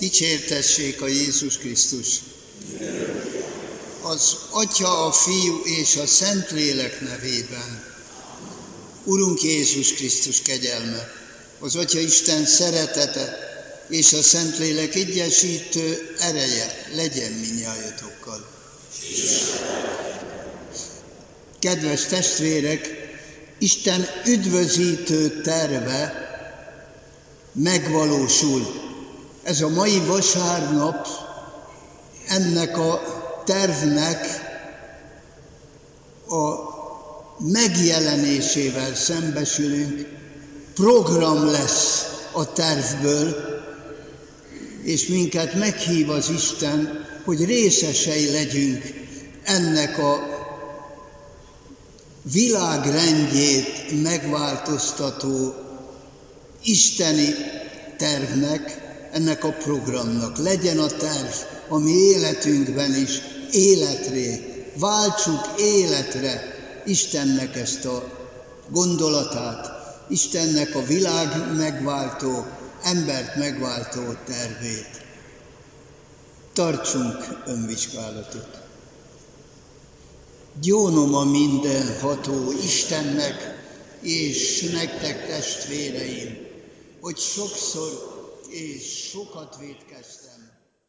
Dicsértessék a Jézus Krisztus! Az Atya, a Fiú és a Szentlélek nevében. Urunk Jézus Krisztus kegyelme, az Atya Isten szeretete és a Szentlélek egyesítő ereje legyen mindnyájatokkal. Kedves testvérek, Isten üdvözítő terve megvalósul. Ez a mai vasárnap ennek a tervnek a megjelenésével szembesülünk. Program lesz a tervből, és minket meghív az Isten, hogy részesei legyünk ennek a világrendjét megváltoztató isteni tervnek, ennek a programnak. Legyen a terv a mi életünkben is életré, váltsuk életre Istennek ezt a gondolatát, Istennek a világ megváltó, embert megváltó tervét. Tartsunk önvizsgálatot. Gyónom a mindenható Istennek és nektek, testvéreim, hogy sokszor és sokat vétkeztem.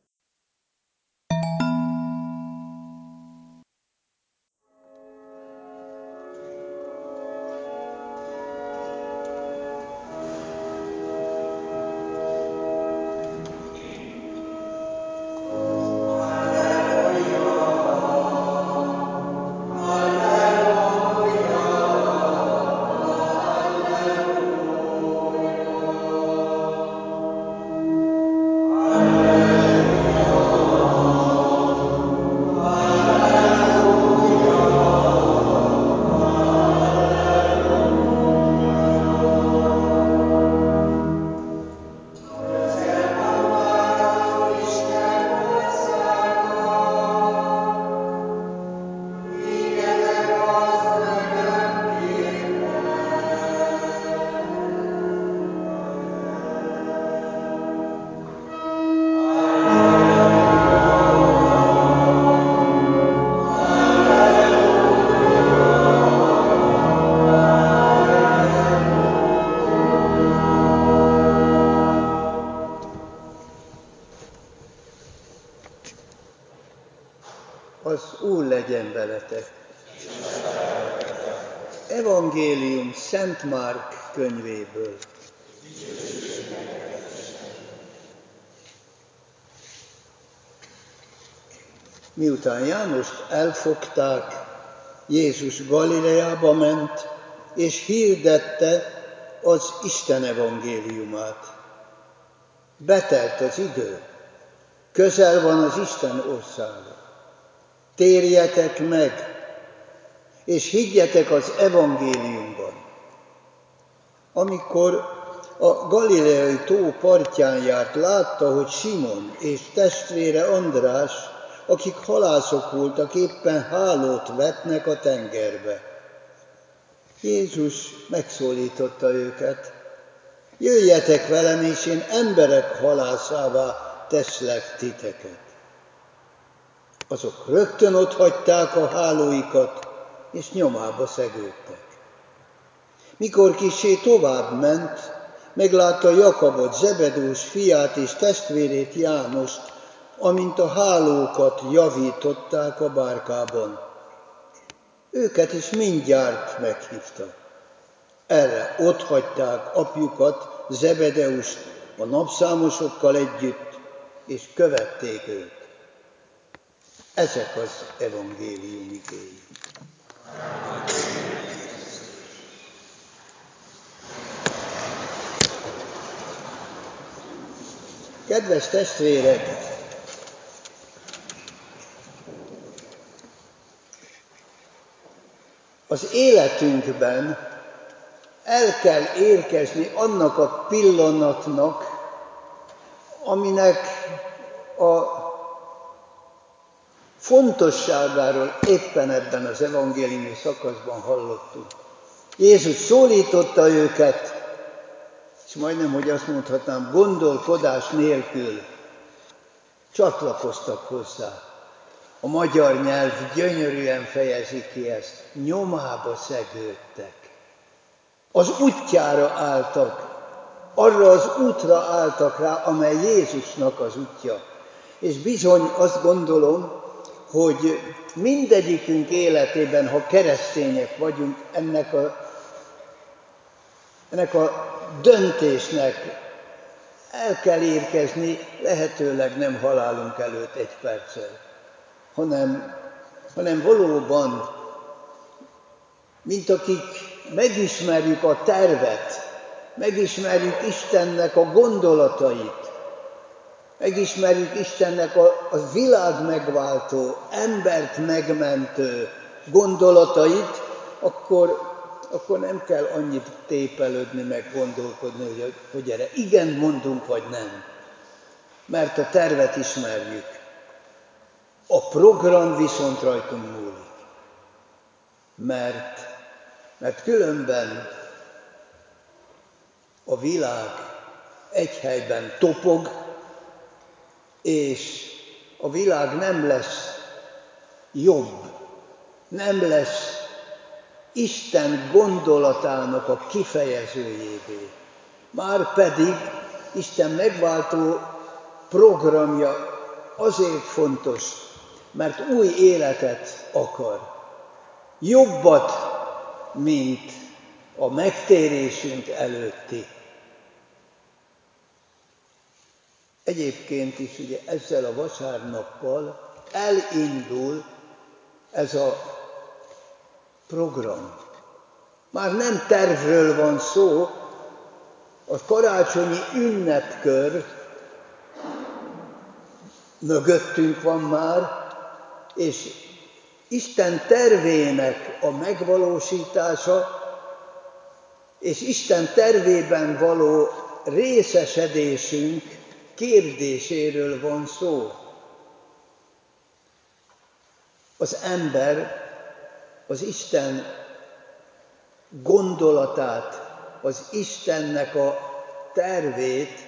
Az Úr legyen veletek! Evangélium Szent Márk könyvéből. Miután Jánost elfogták, Jézus Galileába ment, és hirdette az Isten evangéliumát. Betelt az idő, közel van az Isten országa. Térjetek meg, és higgyetek az evangéliumban. Amikor a galileai tó partján járt, látta, hogy Simon és testvére András, akik halászok voltak, éppen hálót vetnek a tengerbe. Jézus megszólította őket: jöjjetek velem, és én emberek halászává teszlek titeket. Azok rögtön otthagyták a hálóikat, és nyomába szegődtek. Mikor kissé tovább ment, meglátta Jakabot, Zebedós fiát és testvérét Jánost, amint a hálókat javították a bárkában. Őket is mindjárt meghívta. Erre otthagyták apjukat, Zebedeust a napszámosokkal együtt, és követték őt. Ezek az evangélium igéi. Kedves testvérek! Az életünkben el kell érkezni annak a pillanatnak, aminek a fontosságáról éppen ebben az evangéliumi szakaszban hallottunk. Jézus szólította őket, és majdnem, hogy azt mondhatnám, gondolkodás nélkül: csatlakoztak hozzá. A magyar nyelv gyönyörűen fejezi ki ezt. Nyomába szegődtek. Az útjára álltak. Arra az útra álltak rá, amely Jézusnak az útja. És bizony azt gondolom, hogy mindegyikünk életében, ha keresztények vagyunk, ennek a döntésnek el kell érkezni, lehetőleg nem halálunk előtt egy perccel, hanem valóban, mint akik megismerjük a tervet, megismerjük Istennek a gondolatait, megismerjük Istennek a világ megváltó, embert megmentő gondolatait, akkor nem kell annyit tépelődni, meg gondolkodni, hogy erre igen mondunk, vagy nem. Mert a tervet ismerjük. A program viszont rajtunk múlik. Mert különben a világ egy helyben topog, és a világ nem lesz jobb, nem lesz Isten gondolatának a kifejezőjévé. Márpedig Isten megváltó programja azért fontos, mert új életet akar. Jobbat, mint a megtérésünk előtti. Egyébként is ugye ezzel a vasárnappal elindul ez a program. Már nem tervről van szó, a karácsonyi ünnepkör mögöttünk van már, és Isten tervének a megvalósítása, és Isten tervében való részesedésünk kérdéséről van szó. Az ember az Isten gondolatát, az Istennek a tervét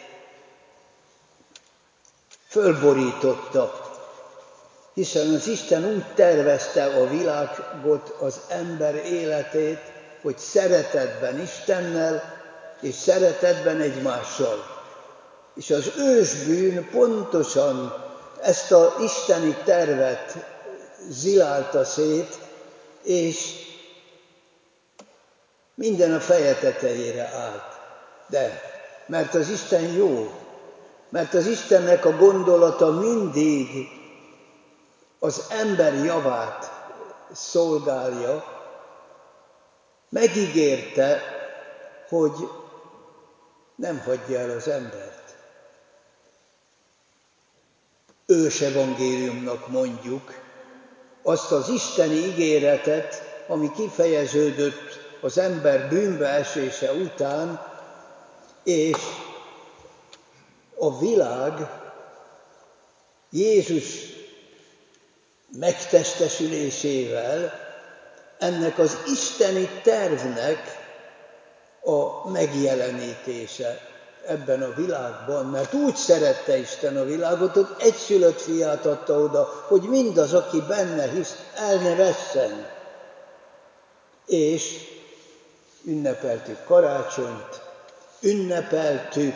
fölborította, hiszen az Isten úgy tervezte a világot, az ember életét, hogy szeretetben Istennel és szeretetben egymással. És az ősbűn pontosan ezt az isteni tervet zilálta szét, és minden a feje tetejére állt. De mert az Isten jó, mert az Istennek a gondolata mindig az ember javát szolgálja, megígérte, hogy nem hagyja el az embert. Ősevangéliumnak mondjuk azt az isteni ígéretet, ami kifejeződött az ember bűnbe esése után, és a világ Jézus megtestesülésével ennek az isteni tervnek a megjelenítése ebben a világban, mert úgy szerette Isten a világot, hogy egyszülött fiát adta oda, hogy mindaz, aki benne hisz, el ne vesszen. És ünnepeltük karácsonyt, ünnepeltük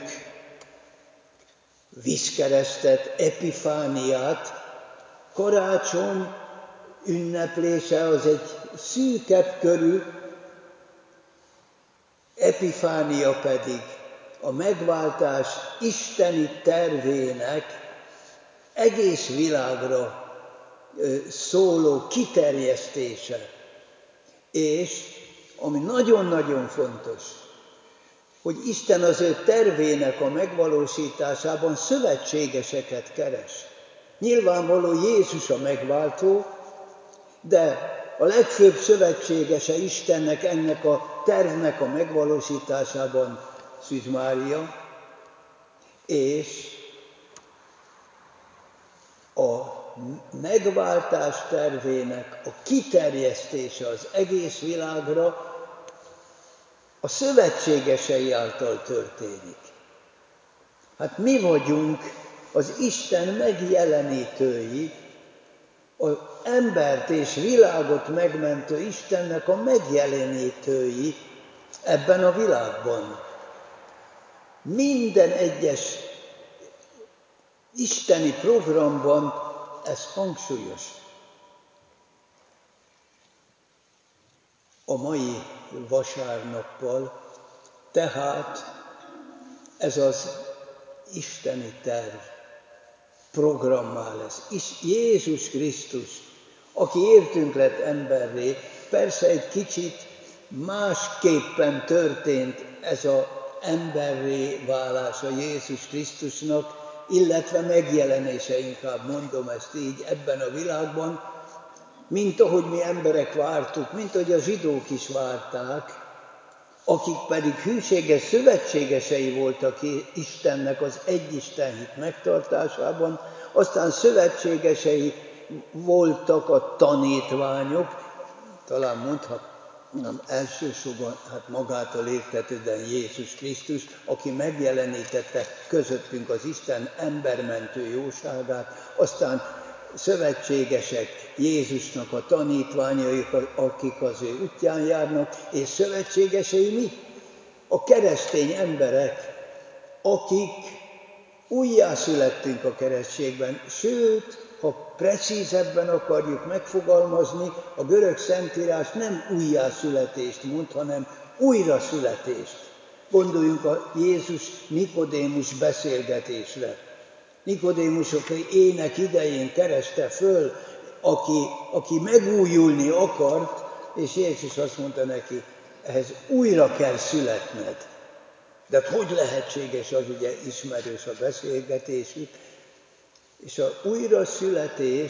vízkeresztet, epifániát. Karácsony ünneplése az egy szűkebb körű, epifánia pedig a megváltás isteni tervének egész világra szóló kiterjesztése. És ami nagyon-nagyon fontos, hogy Isten az ő tervének a megvalósításában szövetségeseket keres. Nyilvánvaló Jézus a megváltó, de a legfőbb szövetségese Istennek ennek a tervnek a megvalósításában Szűz Mária, és a megváltás tervének a kiterjesztése az egész világra a szövetségesei által történik. Hát mi vagyunk az Isten megjelenítői, az embert és világot megmentő Istennek a megjelenítői ebben a világban. Minden egyes isteni programban ez hangsúlyos. A mai vasárnappal tehát ez az isteni terv programmá lesz. Jézus Krisztus, aki értünk lett emberré, persze egy kicsit másképpen történt ez az emberré válása Jézus Krisztusnak, illetve megjelenése, inkább mondom ezt így, ebben a világban, mint ahogy mi emberek vártuk, mint ahogy a zsidók is várták, akik pedig hűséges szövetségesei voltak Istennek az egyistenhit megtartásában, aztán szövetségesei voltak a tanítványok, talán mondhatnám elsősorban magától értetődően Jézus Krisztus, aki megjelenítette közöttünk az Isten embermentő jóságát, aztán szövetségesek Jézusnak a tanítványai, akik az ő útján járnak, és szövetségesei mi? A keresztény emberek, akik újjászülettünk a keresztségben, sőt, ha precízebben akarjuk megfogalmazni, a görög szentírás nem újjászületést mond, hanem újraszületést. Gondoljunk a Jézus-Nikodémus beszélgetésre. Nikodémus, aki ének idején kereste föl, aki megújulni akart, és Jézus azt mondta neki, ehhez újra kell születned. De hogy lehetséges, az ugye ismerős a beszélgetésük. És az újraszületés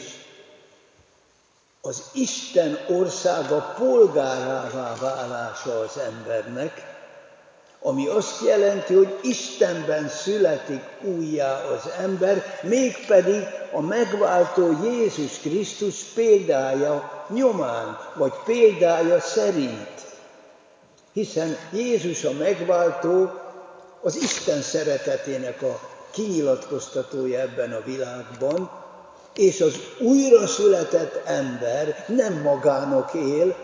az Isten országa polgárává válása az embernek, ami azt jelenti, hogy Istenben születik újjá az ember, mégpedig a megváltó Jézus Krisztus példája nyomán, vagy példája szerint. Hiszen Jézus a megváltó az Isten szeretetének a kinyilatkoztatója ebben a világban, és az újraszületett ember nem magának él,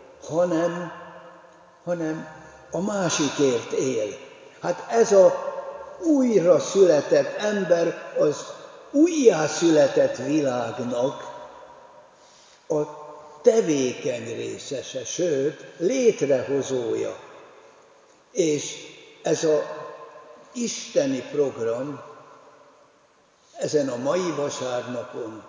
hanem a másikért él. Hát ez az újra született ember az újjászületett világnak a tevékeny részese, sőt, létrehozója. És ez az isteni program ezen a mai vasárnapon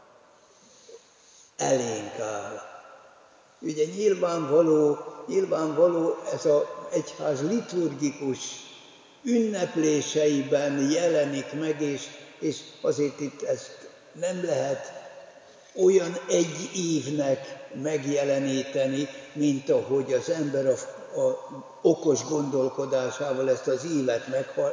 elénk áll. Ugye nyilvánvaló ez az egyház liturgikus ünnepléseiben jelenik meg, és azért itt ezt nem lehet olyan egy évnek megjeleníteni, mint ahogy az ember a okos gondolkodásával ezt az évet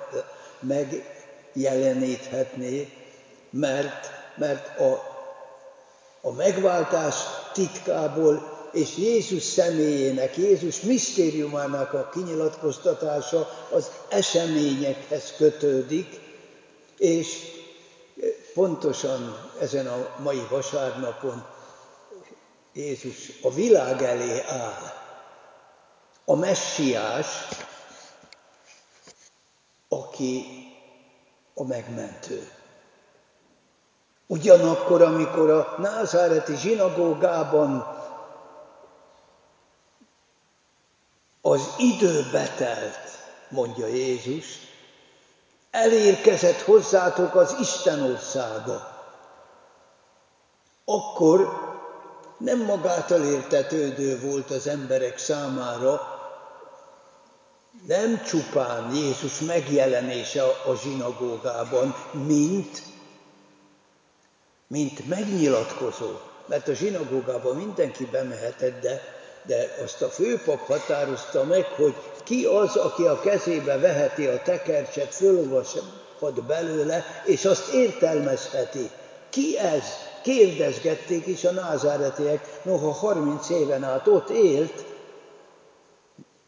megjeleníthetné, mert a megváltás titkából és Jézus személyének, Jézus misztériumának a kinyilatkoztatása az eseményekhez kötődik, és pontosan ezen a mai vasárnapon Jézus a világ elé áll. A messiás, aki a megmentő. Ugyanakkor, amikor a názáreti zsinagógában az idő betelt, mondja Jézus, elérkezett hozzátok az Isten országa, akkor nem magától értetődő volt az emberek számára, nem csupán Jézus megjelenése a zsinagógában, mint megnyilatkozó. Mert a zsinagógában mindenki bemehetett, de azt a főpap határozta meg, hogy ki az, aki a kezébe veheti a tekercset, fölolvashat belőle, és azt értelmezheti. Ki ez? Kérdezgették is a názáretiek, noha 30 éven át ott élt,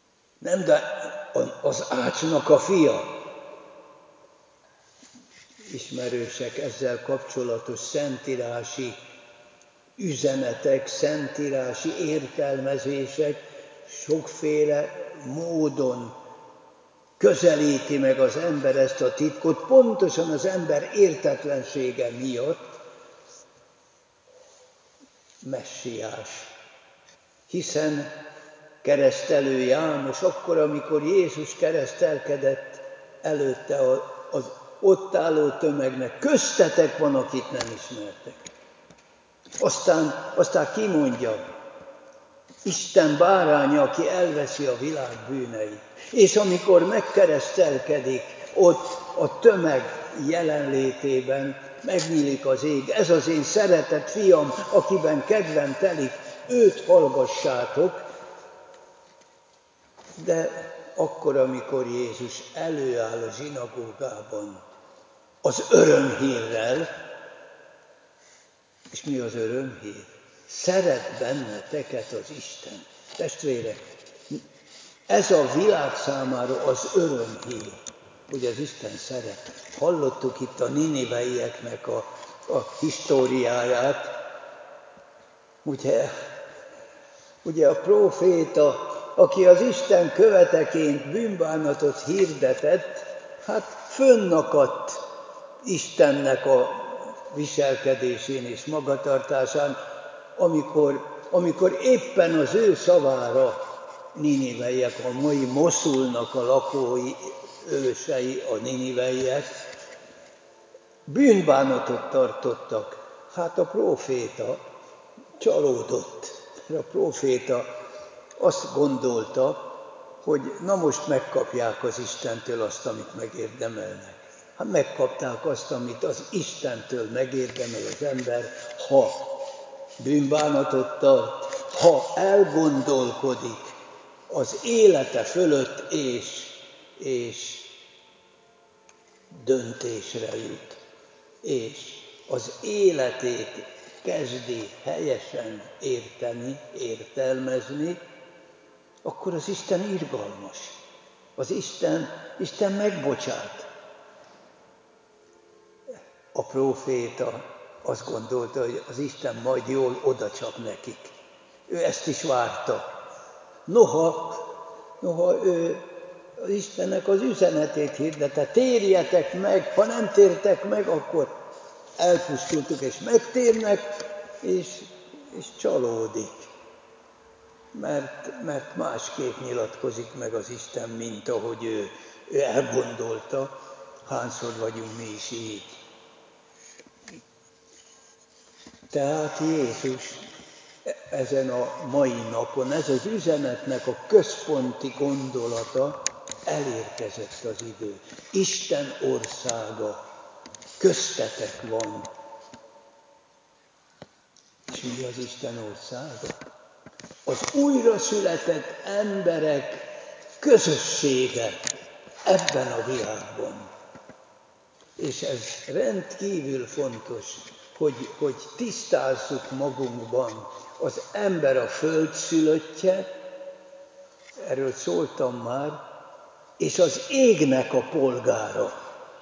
nem, de az ácsnak a fia. ismerősek ezzel kapcsolatos szentírási üzenetek, szentírási értelmezések, sokféle módon közelíti meg az ember ezt a titkot, pontosan az ember értetlensége miatt. Messiás. Hiszen keresztelő János akkor, amikor Jézus keresztelkedett, előtte az ott álló tömegnek: köztetek van, akit nem ismertek. Aztán kimondja: Isten báránya, aki elveszi a világ bűneit. És amikor megkeresztelkedik, ott a tömeg jelenlétében megnyílik az ég. Ez az én szeretett fiam, akiben kedvem telik, őt hallgassátok. De akkor, amikor Jézus előáll a zsinagógában az örömhírrel, és mi az örömhír? Szeret benneteket az Isten. Testvérek, ez a világ számára az örömhír, hogy az Isten szeret. Hallottuk itt a niniveieknek a históriáját. Ugye a próféta, aki az Isten követeként bűnbánatot hirdetett, hát fönnakadt Istennek a viselkedésén és magatartásán, amikor éppen az ő szavára niniveiek, a mai Moszulnak a lakói, ősei, a niniveiek bűnbánatot tartottak. Hát a próféta csalódott. A próféta azt gondolta, hogy na most megkapják az Istentől azt, amit megérdemelnek. Hát megkapták azt, amit az Istentől megérdemel az ember, ha bűnbánatot tart, ha elgondolkodik az élete fölött, és döntésre jut, és az életét kezdi helyesen érteni, értelmezni, akkor az Isten irgalmas. Az Isten megbocsát. A próféta azt gondolta, hogy az Isten majd jól odacsap nekik. Ő ezt is várta. Noha ő az Istennek az üzenetét hirdette: térjetek meg, ha nem tértek meg, akkor elpusztultuk, és megtérnek, és csalódik. Mert másképp nyilatkozik meg az Isten, mint ahogy ő elgondolta. Hányszor vagyunk mi is így. Tehát Jézus ezen a mai napon, ez az üzenetnek a központi gondolata: elérkezett az idő. Isten országa köztetek van. És mi az Isten országa? Az újraszületett emberek közössége ebben a világban. És ez rendkívül fontos, hogy tisztázzuk magunkban: az ember a földszülöttje, erről szóltam már, és az égnek a polgára.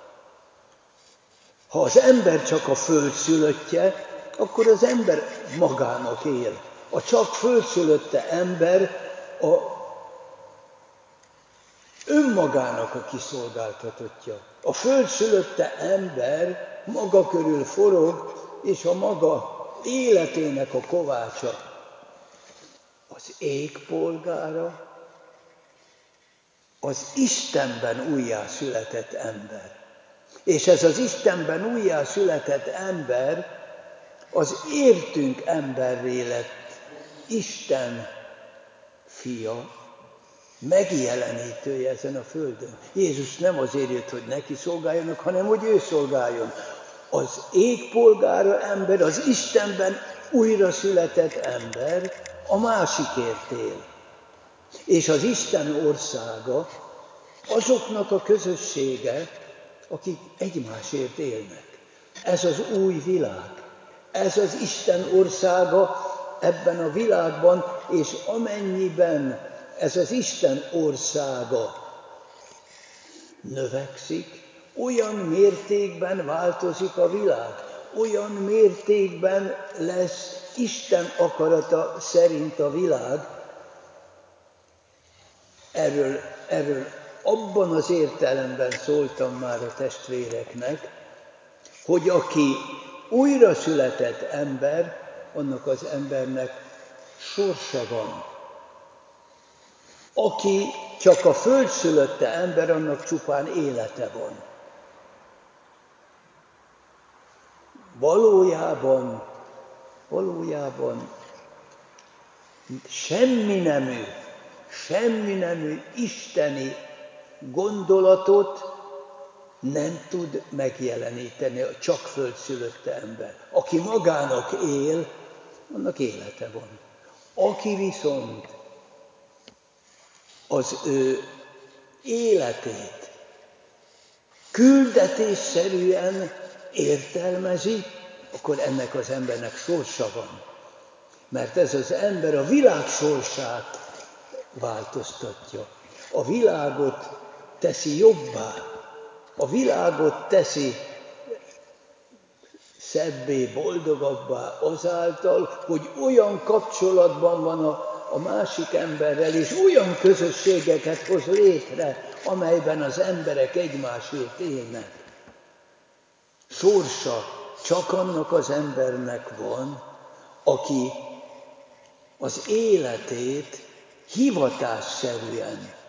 Ha az ember csak a földszülöttje, akkor az ember magának él. A csak földszülötte ember önmagának a kiszolgáltatottja. A földszülötte ember maga körül forog, és a maga életének a kovácsa. Az ég polgára az Istenben újjászületett ember. És ez az Istenben újjászületett ember az értünk emberré lett Isten fia, megjelenítője ezen a földön. Jézus nem azért jött, hogy neki szolgáljanak, hanem hogy ő szolgáljon. Az égpolgára ember, az Istenben újra született ember a másikért él. És az Isten országa azoknak a közössége, akik egymásért élnek. Ez az új világ. Ez az Isten országa ebben a világban, és amennyiben ez az Isten országa növekszik, olyan mértékben változik a világ, olyan mértékben lesz Isten akarata szerint a világ. Erről abban az értelemben szóltam már a testvéreknek, hogy aki újra született ember, annak az embernek sorsa van. Aki csak a földszülötte ember, annak csupán élete van. Valójában semmi nemű isteni gondolatot nem tud megjeleníteni a csak földszülötte ember. Aki magának él, annak élete van. Aki viszont az ő életét küldetésszerűen értelmezi, akkor ennek az embernek sorsa van. Mert ez az ember a világ sorsát változtatja. A világot teszi jobbá, a világot teszi szebbé, boldogabbá azáltal, hogy olyan kapcsolatban van a másik emberrel, és olyan közösségeket hoz létre, amelyben az emberek egymásért élnek. Sorsa csak annak az embernek van, aki az életét hivatásszerűen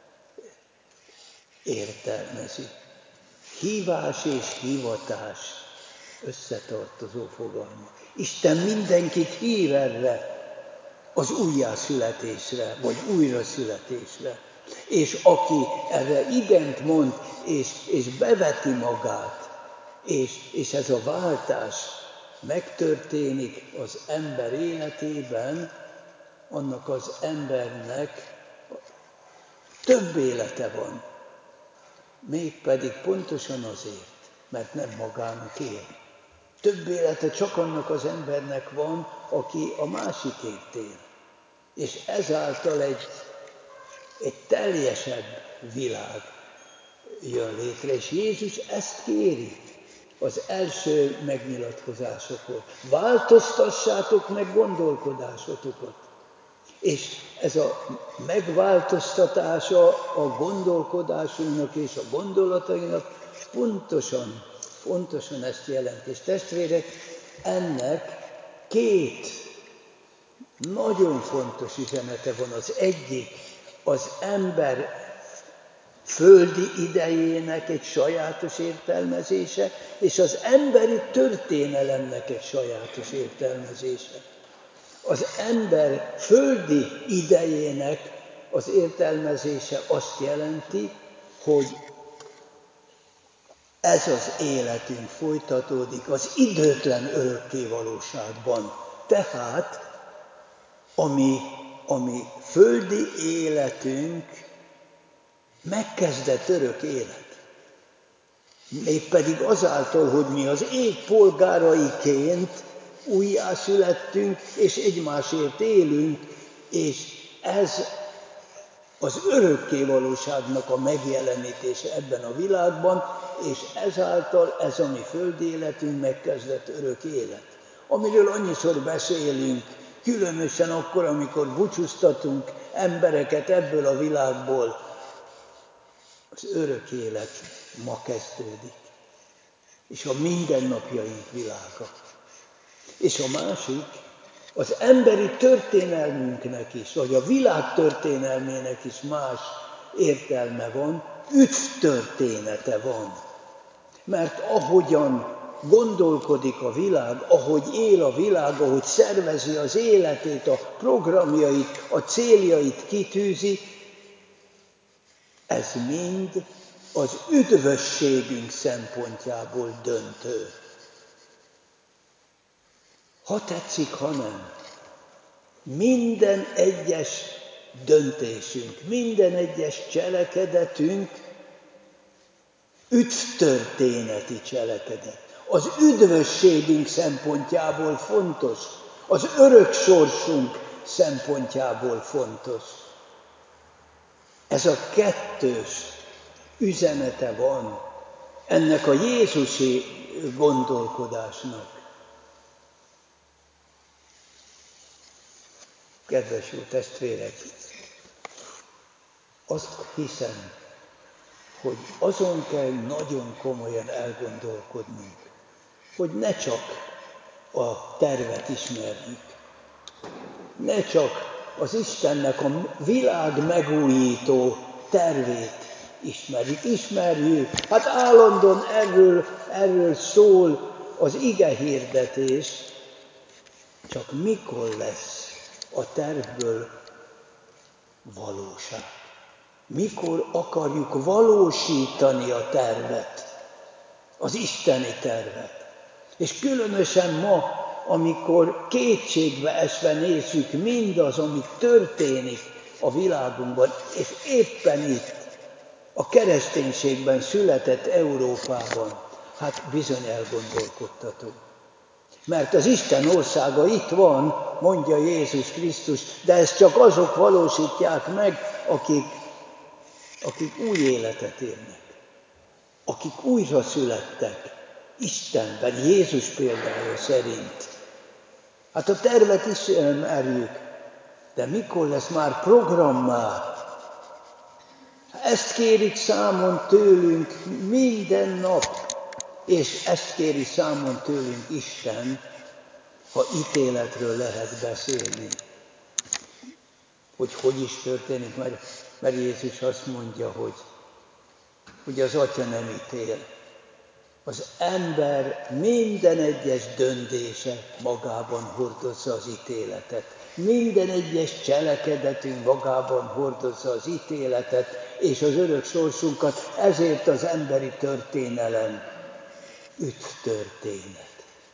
értelmezi. Hívás és hivatás összetartozó fogalma. Isten mindenkit hív erre az újjászületésre, vagy újraszületésre. És aki erre igent mond, és beveti magát, és ez a váltás megtörténik az ember életében, annak az embernek több élete van. Mégpedig pontosan azért, mert nem magának él. Több élete csak annak az embernek van, aki a másikért él. És ezáltal egy teljesebb világ jön létre. És Jézus ezt kéri az első megnyilatkozásokor. Változtassátok meg gondolkodásotokat. És ez a megváltoztatása a gondolkodásunknak és a gondolatainak pontosan ezt jelenti. És testvérek, ennek két nagyon fontos üzenete van. Az egyik az ember földi idejének egy sajátos értelmezése, és az emberi történelemnek egy sajátos értelmezése. Az ember földi idejének az értelmezése azt jelenti, hogy ez az életünk folytatódik az időtlen örökkévalóságban. Tehát, ami földi életünk megkezdett örök élet. Mégpedig azáltal, hogy mi az ég polgáraiként újjászülettünk, és egymásért élünk, és ez az örökkévalóságnak a megjelenítése ebben a világban, és ezáltal ez a mi földi életünk megkezdett örök élet. Amiről annyiszor beszélünk, különösen akkor, amikor búcsúztatunk embereket ebből a világból, az örök élet ma kezdődik. És a mindennapjaink világa. És a másik, az emberi történelmünknek is, vagy a világ történelmének is más értelme van, üdvtörténete van. Mert ahogyan gondolkodik a világ, ahogy él a világ, ahogy szervezi az életét, a programjait, a céljait kitűzi, ez mind az üdvösségünk szempontjából döntő. Ha tetszik, ha nem, minden egyes döntésünk, minden egyes cselekedetünk üdvtörténeti cselekedet. Az üdvösségünk szempontjából fontos, az örök sorsunk szempontjából fontos. Ez a kettős üzenete van ennek a jézusi gondolkodásnak. Kedves jó testvérek, azt hiszem, hogy azon kell nagyon komolyan elgondolkodnunk, hogy ne csak a tervet ismerjük, ne csak az Istennek a világ megújító tervét ismerjük. Hát állandóan erről szól az ige hirdetés, csak mikor lesz a tervből valóság? Mikor akarjuk valósítani a tervet, az isteni tervet? És különösen ma, amikor kétségbe esve nézzük mindaz, ami történik a világunkban, és éppen itt, a kereszténységben született Európában, hát bizony elgondolkodtató. Mert az Isten országa itt van, mondja Jézus Krisztus, de ezt csak azok valósítják meg, akik új életet élnek, akik újra születtek Istenben, Jézus példája szerint. Hát a tervet ismerjük, de mikor lesz már programmá? Ezt kérik számon tőlünk minden nap, és ezt kéri számon tőlünk Isten, ha ítéletről lehet beszélni. Hogy is történik, mert Jézus azt mondja, hogy az Atya nem ítél. Az ember minden egyes döntése magában hordozza az ítéletet. Minden egyes cselekedetünk magában hordozza az ítéletet és az örök sorsunkat, ezért az emberi történelem üdvtörténet.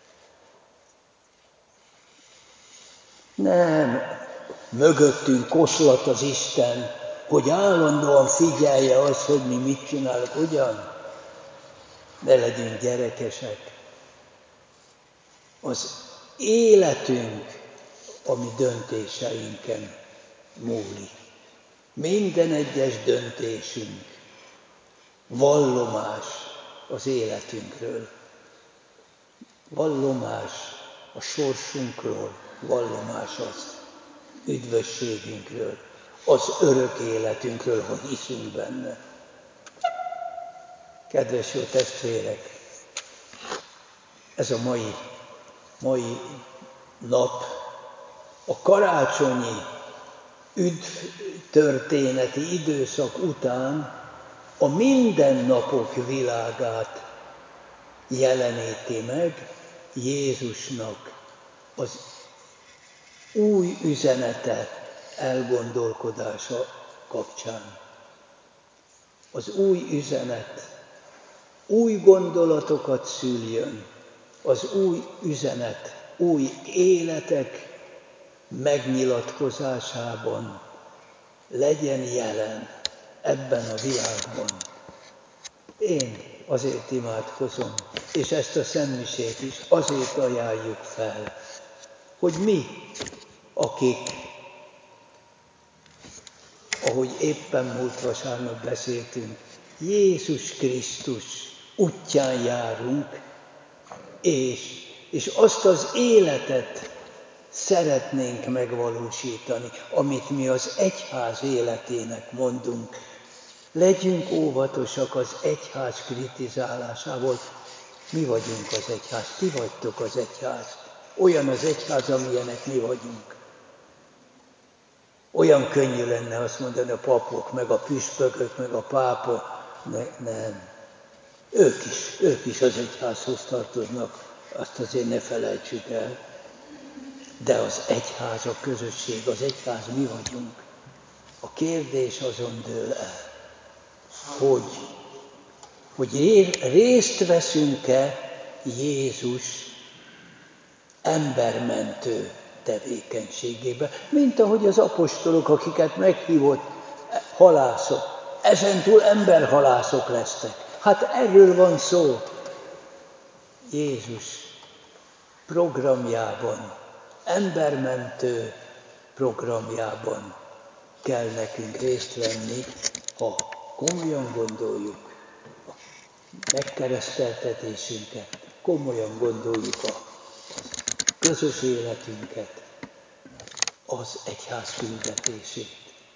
Nem mögöttünk koslat az Isten, hogy állandóan figyelje azt, hogy mi mit csinálunk, ugyan? Ne legyünk gyerekesek. Az életünk a mi döntéseinken múlik. Minden egyes döntésünk vallomás az életünkről, vallomás a sorsunkról, vallomás az üdvösségünkről, az örök életünkről, ha hiszünk benne. Kedves jó testvérek, ez a mai nap a karácsonyi üdvtörténeti időszak után a mindennapok világát jeleníti meg Jézusnak az új üzenete elgondolkodása kapcsán. Az új üzenet új gondolatokat szüljön, az új üzenet új életek megnyilatkozásában legyen jelen ebben a világban. Én azért imádkozom, és ezt a szentmisét is azért ajánljuk fel, hogy mi, akik, ahogy éppen múlt vasárnap beszéltünk, Jézus Krisztus útján járunk, és azt az életet szeretnénk megvalósítani, amit mi az egyház életének mondunk. Legyünk óvatosak az egyház kritizálásával. Mi vagyunk az egyház, ti vagytok az egyház. Olyan az egyház, amilyenek mi vagyunk. Olyan könnyű lenne azt mondani a papok, meg a püspökök, meg a pápa. Nem. Ők is az egyházhoz tartoznak, azt azért ne felejtsük el. De az egyház, a közösség, az egyház mi vagyunk. A kérdés azon dől el, hogy részt veszünk-e Jézus embermentő tevékenységébe, mint ahogy az apostolok, akiket meghívott halászok, ezentúl emberhalászok lesznek. Hát erről van szó. Jézus programjában, embermentő programjában kell nekünk részt venni, ha komolyan gondoljuk megkereszteltetésünket, komolyan gondoljuk a közös életünket, az egyház küldetését.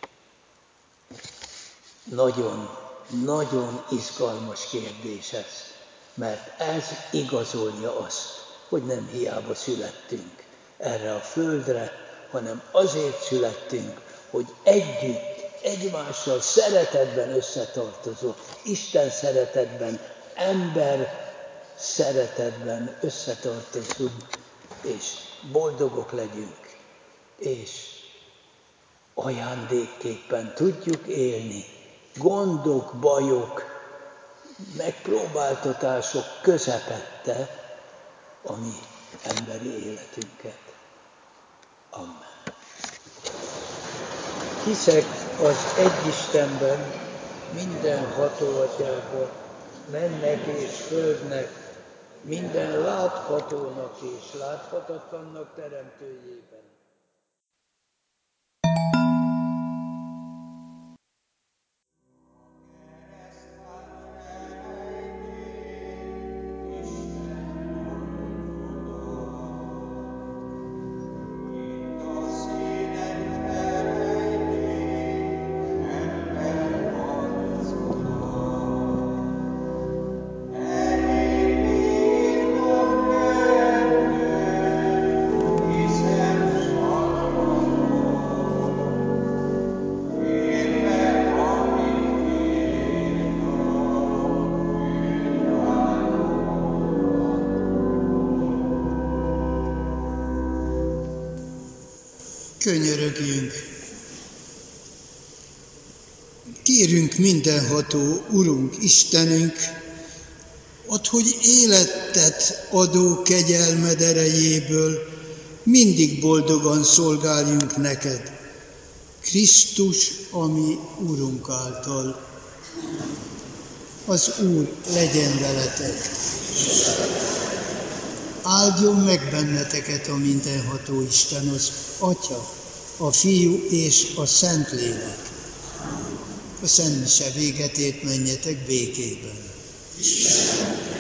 Nagyon, nagyon izgalmas kérdés ez, mert ez igazolja azt, hogy nem hiába születtünk erre a földre, hanem azért születtünk, hogy együtt, egymással szeretetben összetartozó, Isten szeretetben, ember szeretetben összetartozunk, és boldogok legyünk, és ajándékképpen tudjuk élni gondok, bajok, megpróbáltatások közepette a mi emberi életünket. Amen. Hiszek az egy Istenben, mindenható Atyában, mennek és földnek, minden láthatónak és láthatatlannak teremtőjében. Könyörögjünk! Kérünk mindenható Urunk, Istenünk, add, hogy életet adó kegyelmed erejéből mindig boldogan szolgáljunk neked, Krisztus, a mi Urunk által. Az Úr legyen veletek! Áldjon meg benneteket a mindenható Isten, az Atya, a Fiú és a Szentlélek. A szentmise véget ért, menjetek békében.